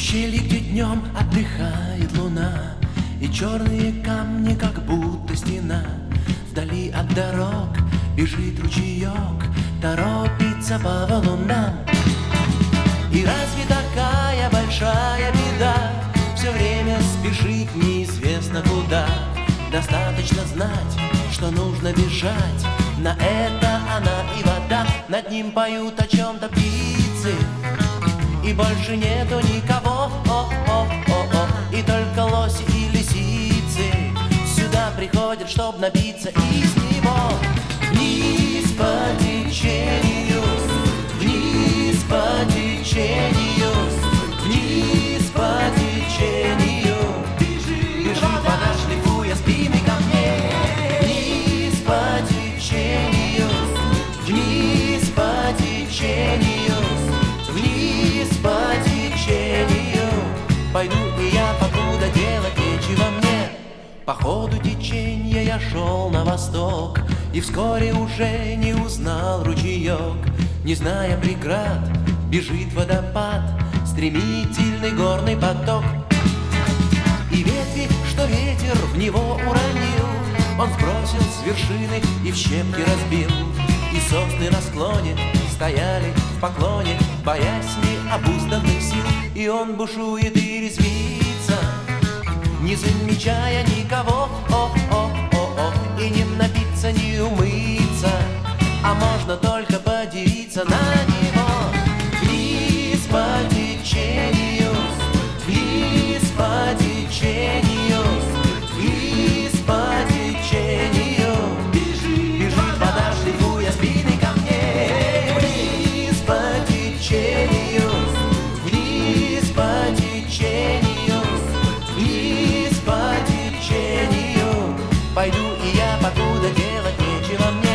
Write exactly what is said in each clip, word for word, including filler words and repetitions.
ущелье, где днем отдыхает луна, и черные камни, как будто стена. Вдали от дорог бежит ручеек, торопится по валунам. И разве такая большая беда все время спешить неизвестно куда? Достаточно знать, что нужно бежать, на это она и вода. Над ним поют о чем-то птицы, и больше нету никого, о-о-о-о, и только лоси и лисицы сюда приходят, чтоб напиться из него. Вниз по течению, вниз по течению, вниз по течению. Бежит вода, шлифуя спины камней. Вниз по течению, вниз по течению, вниз по течению. Пойду и я, покуда делать нечего мне. По ходу течения я шел на восток, и вскоре уже не узнал ручеек. Не зная преград, бежит водопад, стремительный горный поток. И ветви, что ветер в него уронил, он сбросил с вершины и в щепки разбил. И сосны на склоне стояли в поклоне, боясь необузданных сил. И он бушует и резвится, не замечая никого, о-о-о-о, и не напиться, не умыться, а можно только подивиться на него. Вниз по течению, вниз по течению, вниз по течению. Бежит вода, шлифуя спины камней. Вниз по течению, вниз по течению, вниз по течению. Пойду и я, покуда делать нечего мне.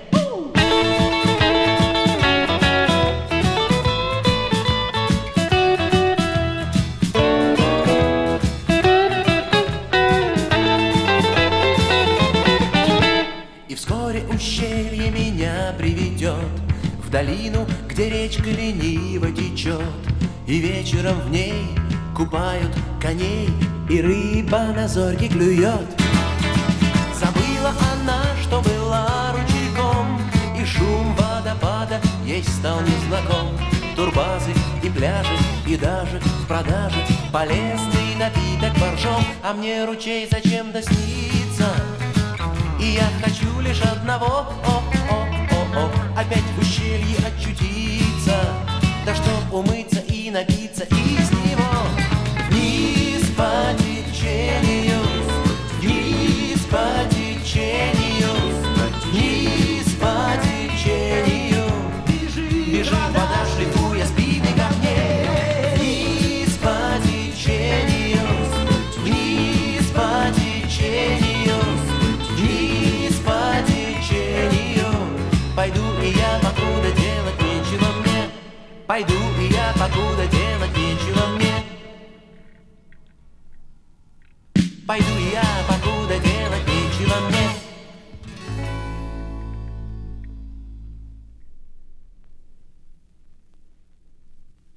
И вскоре ущелье меня приведет в долину, где речка лениво течет, и вечером в ней купают коней, и рыба на зорьке клюет. Забыла она, что была ручейком, и шум водопада ей стал незнаком. Турбазы и пляжи, и даже в продаже полезный напиток боржом. А мне ручей зачем-то снится, и я хочу лишь одного, о-о-о-о, опять в ущелье очутиться, да чтоб умыться и напиться из него. Вниз по течению, вниз по течению, вниз по течению. Бежит вода, шлифуя спины камней. Вниз по течению, вниз по течению, вниз по течению. Пойду и я, покуда делать нечего мне. Пойду и я, покуда делать нечего мне. Пойду